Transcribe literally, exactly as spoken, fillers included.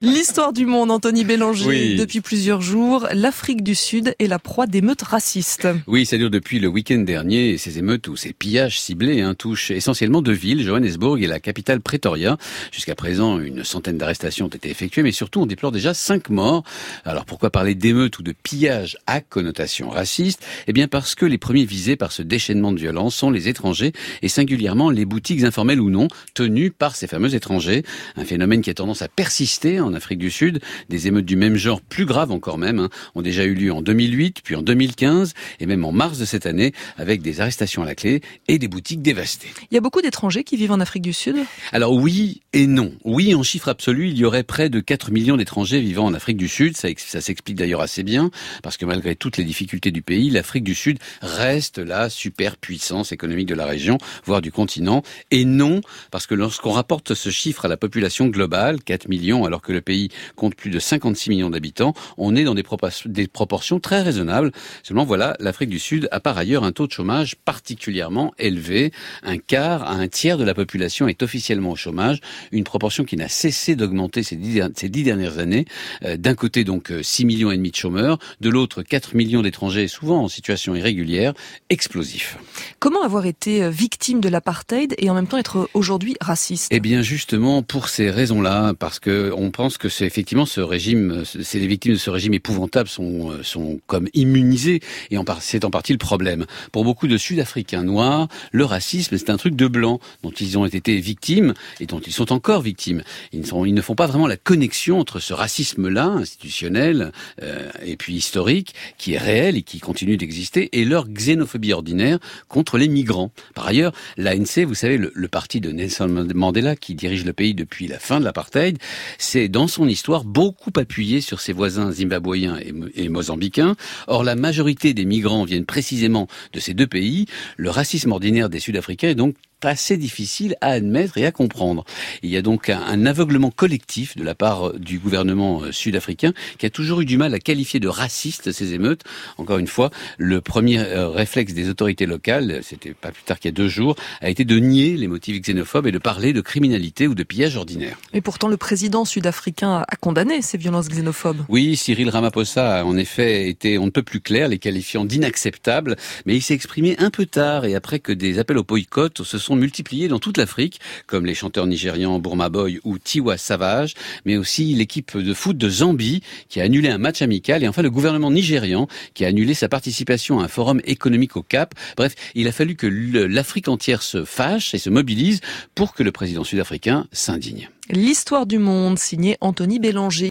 L'histoire du monde, Anthony Bélanger. Oui. Depuis plusieurs jours, l'Afrique du Sud est la proie d'émeutes racistes. Oui, ça dure depuis le week-end dernier. Et ces émeutes ou ces pillages ciblés hein, touchent essentiellement deux villes, Johannesburg et la capitale Pretoria. Jusqu'à présent, une centaine d'arrestations ont été effectuées, mais surtout on déplore déjà cinq morts. Alors pourquoi parler d'émeutes ou de pillages à connotation raciste ? Eh bien parce que les premiers visés par ce déchaînement de violence sont les étrangers et singulièrement les boutiques informelles ou non tenues par ces fameux étrangers. Un phénomène qui a tendance à persister en Afrique du Sud. Des émeutes du même genre, plus graves encore même, hein, ont déjà eu lieu en deux mille huit, puis en deux mille quinze et même en mars de cette année, avec des arrestations à la clé et des boutiques dévastées. Il y a beaucoup d'étrangers qui vivent en Afrique du Sud ? Alors oui et non. Oui, en chiffre absolu, il y aurait près de quatre millions d'étrangers vivant en Afrique du Sud. Ça, ça s'explique d'ailleurs assez bien, parce que malgré toutes les difficultés du pays, l'Afrique du Sud reste la superpuissance économique de la région, voire du continent. Et non, parce que lorsqu'on rapporte ce chiffre à la population globale, quatre millions, alors que le pays compte plus de cinquante-six millions d'habitants, on est dans des, propor- des proportions très raisonnables. Seulement voilà, l'Afrique du Sud a par ailleurs un taux de chômage particulièrement élevé. Un quart à un tiers de la population est officiellement au chômage, une proportion qui n'a cessé d'augmenter ces dix, ces dix dernières années. Euh, d'un côté donc six millions et demi de chômeurs, de l'autre quatre millions d'étrangers souvent en situation irrégulière, explosif. Comment avoir été victime de l'apartheid et en même temps être aujourd'hui raciste ? Eh bien justement pour ces raisons-là, parce que on pense que c'est effectivement ce régime, c'est les victimes de ce régime épouvantable sont sont comme immunisées et en par, c'est en partie le problème. Pour beaucoup de Sud-Africains noirs, le racisme c'est un truc de blanc dont ils ont été victimes et dont ils sont encore victimes. Ils ne, sont, ils ne font pas vraiment la connexion entre ce racisme-là, institutionnel euh, et puis historique, qui est réel et qui continue d'exister, et leur xénophobie ordinaire contre les migrants. Par ailleurs, l'A N C, vous savez, le, le parti de Nelson Mandela, qui dirige le pays depuis la fin de l'apartheid, c'est dans son histoire beaucoup appuyé sur ses voisins zimbabwéens et, et mozambicains. Or, la majorité des migrants viennent précisément de ces deux pays. Le racisme ordinaire des Sud-Africains est donc assez difficile à admettre et à comprendre. Il y a donc un, un aveuglement collectif de la part du gouvernement sud-africain qui a toujours eu du mal à qualifier de raciste ces émeutes. Encore une fois, le premier euh, réflexe des autorités locales, c'était pas plus tard qu'il y a deux jours, a été de nier les motifs xénophobes et de parler de criminalité ou de pillage ordinaire. Et pourtant, le président sud-africain a condamné ces violences xénophobes. Oui, Cyril Ramaphosa a en effet été on ne peut plus clair, les qualifiant d'inacceptables, mais il s'est exprimé un peu tard et après que des appels au boycott se sont multipliés dans toute l'Afrique, comme les chanteurs nigérians Burma Boy ou Tiwa Savage, mais aussi l'équipe de foot de Zambie qui a annulé un match amical et enfin le gouvernement nigérian qui a annulé sa participation à un forum économique au Cap. Bref, il a fallu que l'Afrique entière se fâche et se mobilise pour que le président sud-africain s'indigne. L'histoire du monde, signé Anthony Bélanger.